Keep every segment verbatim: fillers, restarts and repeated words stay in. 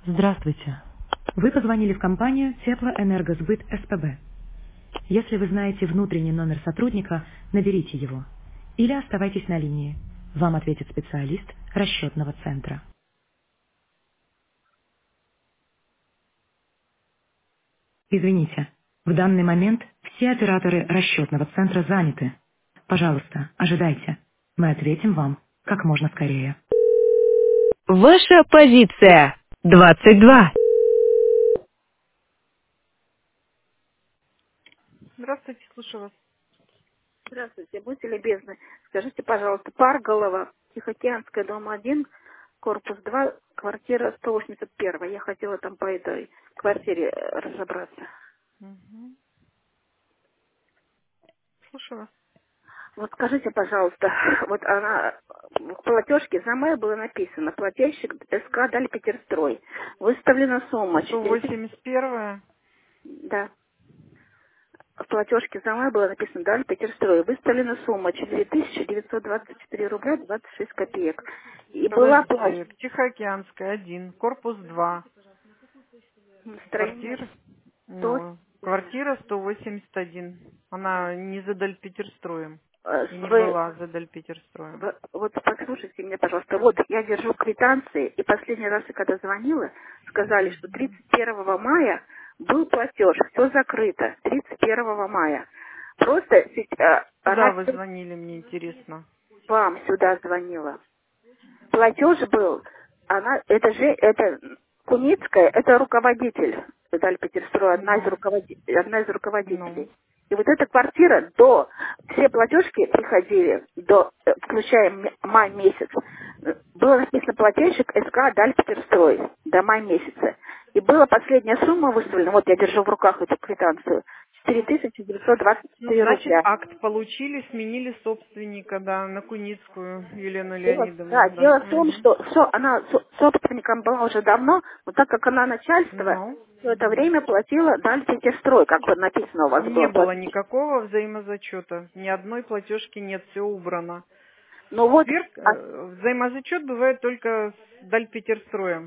Здравствуйте. Вы позвонили в компанию Теплоэнергосбыт СПБ. Если вы знаете внутренний номер сотрудника, наберите его. Или оставайтесь на линии. Вам ответит специалист расчетного центра. Извините, в данный момент все операторы расчетного центра заняты. Пожалуйста, ожидайте. Мы ответим вам как можно скорее. Ваша позиция двадцать два. Здравствуйте, слушаю вас. Здравствуйте, будьте любезны. Скажите, пожалуйста, Парголова, Тихоокеанская, дом один, корпус два, квартира сто восемьдесят один. Я хотела там по этой квартире э, разобраться. Мгм. Слушаю вас. Вот скажите, пожалуйста, вот она в платежке за май было написано, плательщик СК Даль Петерстрой. Выставлена сумма сто четыре тысячи. восемьдесят первое. Да. В платежке за май было написано Даль Петерстрой. Выставлена сумма четыре тысячи девятьсот двадцать четыре рубля двадцать шесть копеек. И была оплачена. Подождите. Тихоокеанская, один, корпус два. Настроение Квартира, сто. ну, квартира сто восемьдесят один. Она не за Дальпетерстроем. Э, И не Вы, была за Дальпетерстроем. вы- вот послушайте меня, пожалуйста. Вот я держу квитанции, и последний раз, я когда звонила, сказали, что тридцать первого мая был платеж, все закрыто, тридцать первого мая. Просто сет- э, Куда она вы звонили, мне интересно? вам сюда звонила. Платеж был, она, это же, это Куницкая, это руководитель Дальпетерстроя, одна из, Ну, руководи- одна из ну. руководителей. И вот эта квартира до, все платежки приходили, до, э, включая м- май месяц, э, было написано плательщик СК Дальпетерстрой до мая месяца. И была последняя сумма выставлена, вот я держу в руках эту квитанцию, четыре тысячи девятьсот двадцать Ну, четыре значит, рубля. акт получили, сменили собственника, да, на Куницкую Елену Дело, да, Леонидовну, да. дело в том, Угу. что со- она со- собственником была уже давно, но так как она начальство, Ну, все это время платила Дальпетерстрой, как вот написано у вас не было. было платить. никакого взаимозачета. Ни одной платежки нет, все убрано. Но вот, Сверх, а, э, взаимозачет бывает только с Дальпетерстроем.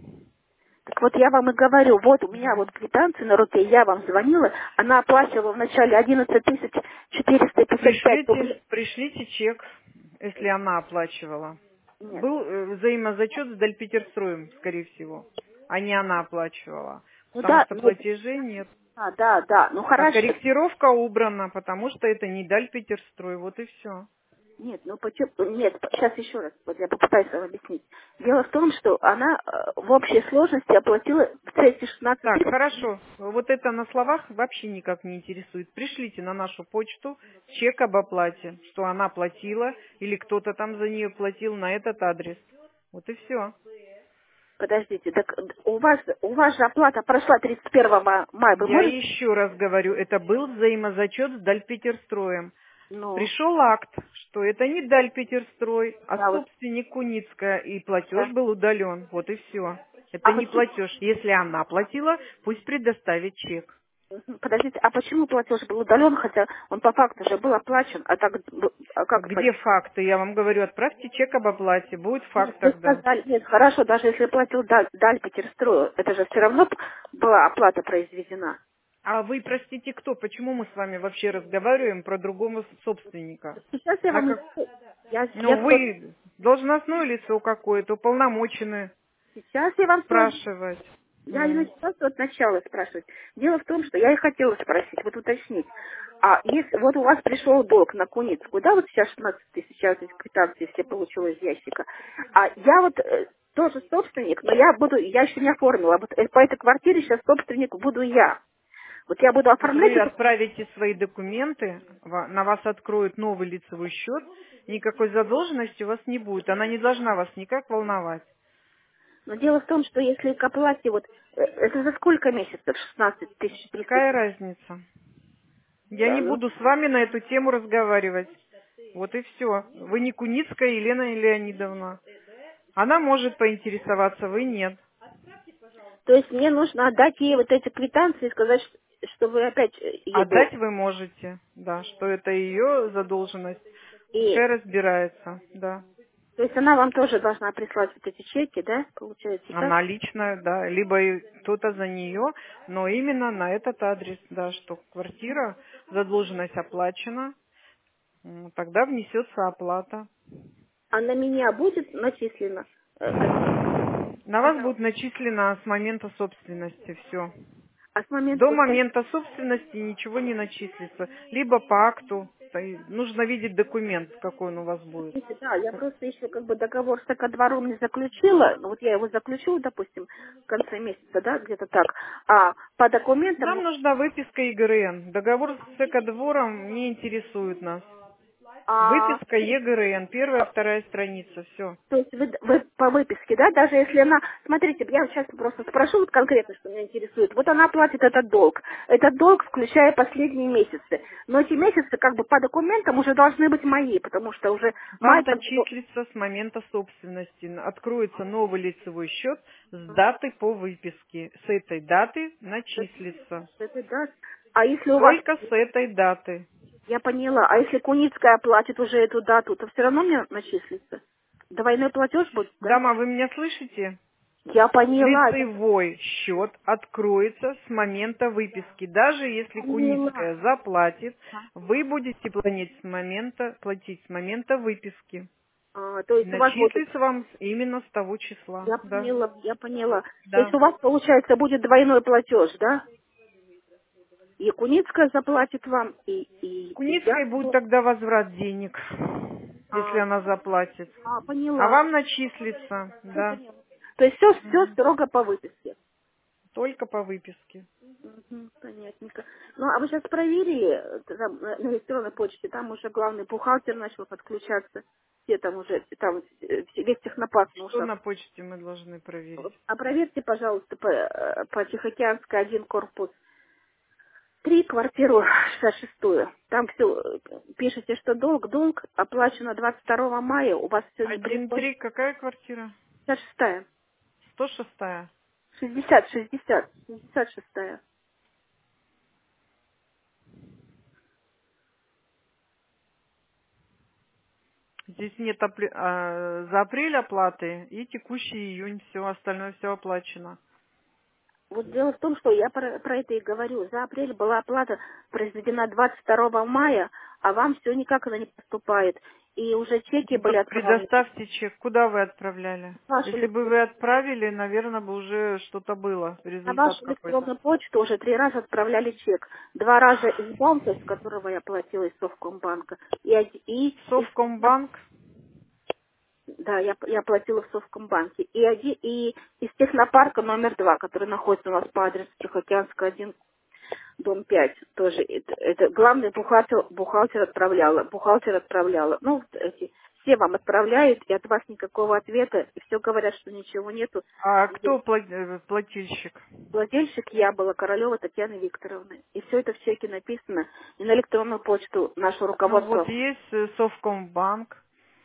так вот я вам и говорю, вот у меня вот квитанция на руке, я вам звонила, она оплачивала вначале одиннадцать тысяч четыреста пятьдесят пять Пришлите, рублей. пришлите чек, если она оплачивала. Нет, Был э, взаимозачет с Дальпетерстроем, скорее всего, а не она оплачивала. ну Потому да, что ну, платежей нет. а, да, да, ну А хорошо. корректировка убрана, потому что это не Дальпетерстрой, вот и все. Нет, ну почему? Нет, сейчас еще раз, вот я попытаюсь вам объяснить. Дело в том, что она э, в общей сложности оплатила в цене шестнадцать Так, тысяч. хорошо. Вот это на словах вообще никак не интересует. Пришлите на нашу почту чек об оплате, что она платила или кто-то там за нее платил на этот адрес. Вот и все. Подождите, так у вас, у вас же оплата прошла тридцать первого мая, вы Я можете? еще раз говорю, это был взаимозачет с Дальпетерстроем. Ну, Пришел акт, что это не Дальпетерстрой, а да, вот, собственник Куницкая, и платеж да. был удален. Вот и все. Это А не почему, платеж. Если она платила, пусть предоставит чек. мгм, подождите, а почему платеж был удален, хотя он по факту же был оплачен, а так, б- а как Где почему? факты? Я вам говорю, отправьте чек об оплате. Будет Нет, факт вы тогда. сказали, нет, хорошо, даже если платил Даль, Даль Петерстрою, это же все равно п- была оплата произведена. А вы, простите, кто? Почему мы с вами вообще разговариваем про другого собственника? Сейчас я На вам... как... и- Я, я Ну, что... вы должностное лицо какое-то, уполномоченное Сейчас я вам все... спрашивать. Я не Ну, начала от начала спрашивать. Дело в том, что я и хотела спросить, вот уточнить. А если вот у вас пришел долг на Куницкую, да, вот сейчас шестнадцать тысяч, я вот эти квитанции все получила из ящика. А я вот э, тоже собственник, но я буду, я еще не оформила. Вот э, по этой квартире сейчас собственник буду я. Вот я буду вот оформлять вы эту... отправите свои документы, ва- на вас откроют новый лицевой счет, никакой задолженности у вас не будет. Она не должна вас никак волновать. Но дело в том, что если к оплате, вот, э, это за сколько месяцев? шестнадцать тысяч триста? Какая разница? Я Да, не ну, буду с вами на эту тему разговаривать. Вот и все. Вы не Куницкая Елена Леонидовна. Она может поинтересоваться, вы нет. то есть мне нужно отдать ей вот эти квитанции и сказать, что что вы опять э, ей Отдать должны. вы можете, да, что это ее задолженность. И Пускай разбирается, да. То есть она вам тоже должна прислать вот эти чеки, да? Получается так? Она личная, да, либо и кто-то за нее, но именно на этот адрес, да, что квартира, задолженность оплачена, м, тогда внесется оплата. А на меня будет начислено? э, это? На вас Она- будет начислено с момента собственности все. А с момента До вот как- момента собственности ничего не начислится. Либо по акту. То есть нужно видеть документ, какой он у вас будет. смотрите, да, я просто еще как бы договор с экодвором не заключила. Ну, вот я его заключила, допустим, в конце месяца, да, где-то так. А по Нам документам, нужна выписка ИГРН. Договор с экодвором не интересует нас. а, Выписка ЕГРН, первая, вторая страница, все. то есть вы, вы по выписке, да, даже если она, смотрите, я сейчас просто спрошу вот конкретно, что меня интересует. Вот она платит этот долг. Этот долг, включая последние месяцы. Но эти месяцы как бы по документам уже должны быть мои, потому что уже Вам май как бы... начислится с момента собственности. Откроется новый лицевой счет с даты по выписке. С этой даты начислится. Это да. А если у вас, Только с этой даты. я поняла, а если Куницкая оплатит уже эту дату, то все равно мне начислится? Двойной платеж будет, да? Дама, вы меня слышите? Я поняла, я Лицевой счет откроется с момента выписки. Даже если поняла. Куницкая заплатит, вы будете платить с момента, платить с момента выписки. А, то есть у вас будет, Начислится вам с- именно с того числа. я Да. поняла, я поняла. То есть Да. у вас, получается, будет двойной платеж, да? И Куницкая заплатит вам, и, и, и я. Куницкой будет тогда возврат денег, если А, она заплатит. а, А поняла. вам начислится, Всё да. поняла. То есть все, все Мгм. строго по выписке. Только по выписке. Мгм, понятненько. Ну, а вы сейчас проверили э, там, на на электронной почте, там уже главный бухгалтер начал подключаться, все там уже, там э, все- весь технопарк на Что ушах. на почте мы должны проверить? А проверьте, пожалуйста, по, э, по Тихоокеанской один корпус три, квартиру шестьдесят шестую. Там все, пишете, что долг, долг оплачено двадцать второго мая, у вас все не Один приходит. три, какая квартира? шестьдесят шестая. Сто шестая. шестьдесят, шестьдесят, шестьдесят шестая. Здесь нет апре- а, за апрель оплаты и текущий июнь, все остальное все оплачено. Вот дело в том, что я про, про это и говорю. За апрель была оплата произведена двадцать второго мая, а вам все никак она не поступает. И уже чеки Ну были так отправлены. предоставьте чек. Куда вы отправляли? Вашу Если бы электро- вы отправили, наверное, бы уже что-то было, На результат вашу какой-то. электронную почту уже три раза отправляли чек. Два раза из банка, с которого я платила, из Совкомбанка. И, оди- и из Совкомбанк. да, я, я платила в Совкомбанке. И, оди- и из технопарка номер два, который находится у нас по адресу Тихоокеанская один, дом пять, тоже. Это, это главный бухгалтер, бухгалтер отправляла. Бухгалтер отправляла. Ну, вот эти все вам отправляют, и от вас никакого ответа. И все говорят, что ничего нету. А И кто пла- э, плательщик? владельщик я была, Королева Татьяна Викторовна. И все это в чеке написано. И на электронную почту наше Ну вот руководство. есть э, Совкомбанк.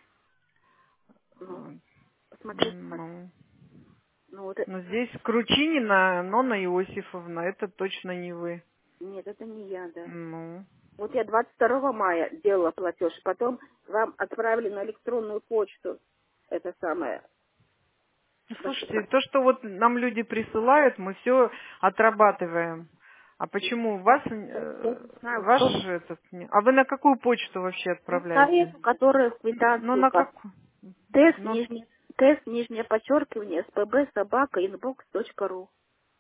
Ну, Э, посмотрите. Ну, Ну, вот, э, но здесь Кручинина, Нонна Иосифовна, это точно не вы. нет, это не я, да. Ну. Вот я двадцать второго мая делала платеж, потом вам отправили на электронную почту это самое. Ну, Ваше слушайте, то, что вот нам люди присылают, мы все отрабатываем. А почему у вас Я э, не знаю, ваш кто. этот? не- А вы на какую почту вообще Ну, на отправляете? эту, которая в Ну квитанции на указана. какую? Тест, Ну, нижнее, тест, нижнее подчеркивание, спб, собака, инбокс точка ру.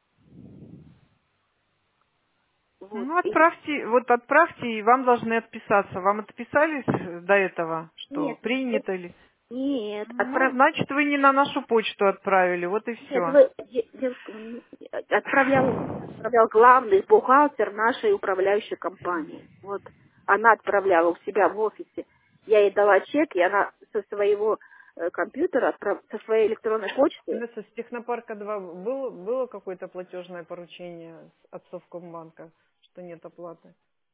Вот. ну И, отправьте, вот отправьте, и вам должны отписаться. Вам отписались до этого, что нет, нет, принято ли? нет, Ну, отправ... значит, вы не на нашу почту отправили, вот и нет, все. вы, де- девушка, вы не- отправлял, отправлял главный бухгалтер нашей управляющей компании. Вот. Она отправляла у себя в офисе. Я ей дала чек, и она со своего э, компьютера, отправ- со своей электронной почты. Инесса, с Технопарка два было, было какое-то платежное поручение от Совкомбанка, что нет оплаты?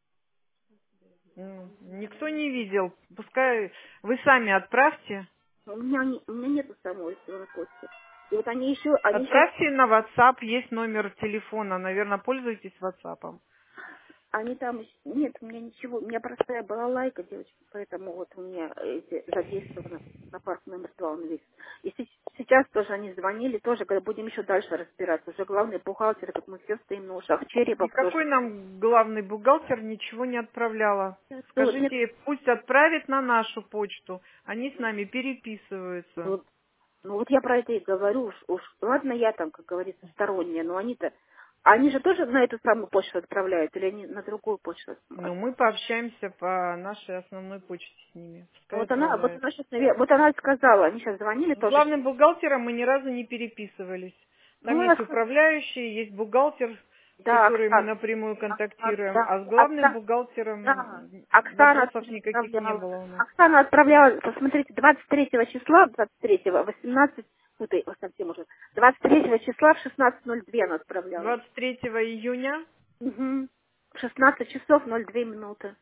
Ну, никто не видел. Пускай вы сами отправьте. У меня, не- у меня нету самой электронной почты. И вот они еще, они еще, Отправьте на WhatsApp, есть номер телефона. Наверное, пользуетесь WhatsApp. Они там, нет, у меня ничего, у меня простая балалайка, девочки, поэтому вот у меня эти задействованы на парк номер два он весь. И се- сейчас тоже они звонили, тоже, когда будем еще дальше разбираться. Уже главный бухгалтер, как мы все стоим на ушах, Черепов Никакой тоже. нам главный бухгалтер ничего не отправляла. Ну, нет, Скажите, пусть отправит на нашу почту. Они с нами переписываются. ну, ну вот я про это и говорю, уж, уж ладно, я там, как говорится, сторонняя, но они-то, они же тоже на эту самую почту отправляют, или они на другую почту? Но мы пообщаемся по нашей основной почте с ними. Пускай Вот она, вот отправляют. она сейчас, вот она сказала, они сейчас звонили С тоже. главным бухгалтером мы ни разу не переписывались. Там Ну, я есть ска- управляющий, есть бухгалтер, с да, которой мы Оксана, напрямую Оксана, контактируем, да, а с главным Оксана, да, бухгалтером Оксана вопросов никаких не отправляла. было у нас. Оксана отправляла, посмотрите, двадцать третьего числа, двадцать третьего, восемнадцать, путай, вот совсем уже, двадцать третьего числа в шестнадцать ноль два она отправляла. двадцать третьего июня. Угу. В шестнадцать часов ноль две минуты.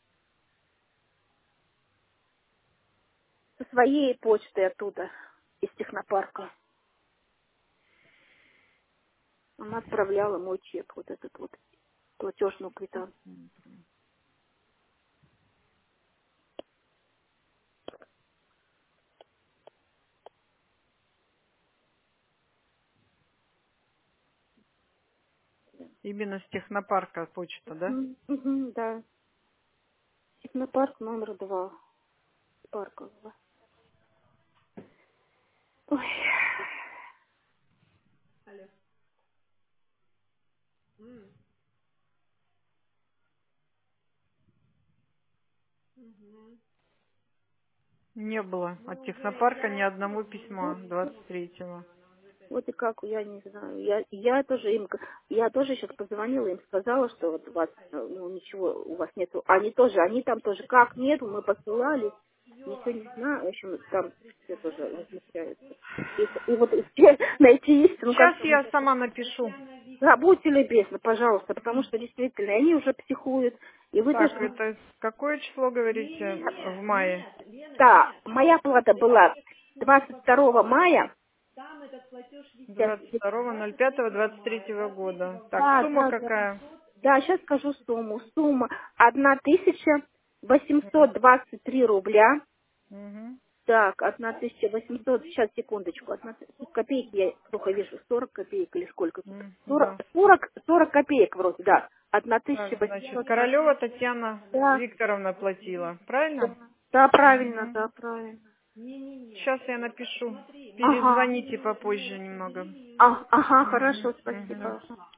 Со своей почты оттуда, из технопарка. Она отправляла мой чек, вот этот вот, платежную квитанцию. Именно с технопарка почта, да? Угу, угу, да. Технопарк номер два. Паркового. Ой. Не было от технопарка ни одного письма двадцать третьего. Вот и как, я не знаю. Я, я тоже им, я тоже сейчас позвонила им, сказала, что вот у вас, ну, ничего у вас нету. Они тоже, они там тоже, как нету, мы посылали, ничего не знаю. В общем, там все тоже возмущаются. И, и вот все найти истину Сейчас как-то я надо. сама напишу. Да, будьте любезны, пожалуйста, потому что действительно они уже психуют. И вы Так, тоже... это какое число, говорите, в мае? Да, моя плата была двадцать второго мая. Сейчас, двадцать второго ноль пятого двадцать третьего года. Так, да, сумма да, да. какая? Да, сейчас скажу сумму. Сумма одна тысяча восемьсот двадцать три рубля. Угу. Так, одна тысяча восемьсот, сейчас, секундочку, одна тысяча, копейки я плохо вижу, сорок копеек или сколько тут? сорок, Да. сорок, сорок копеек вроде, да. Так, значит, одна тысяча восемьсот двадцать. Королева Татьяна Да, Викторовна платила, да, правильно? да, правильно, Угу. да, правильно. Сейчас я напишу. Ага, Перезвоните попозже немного. а, ага, Угу. хорошо, Угу. спасибо.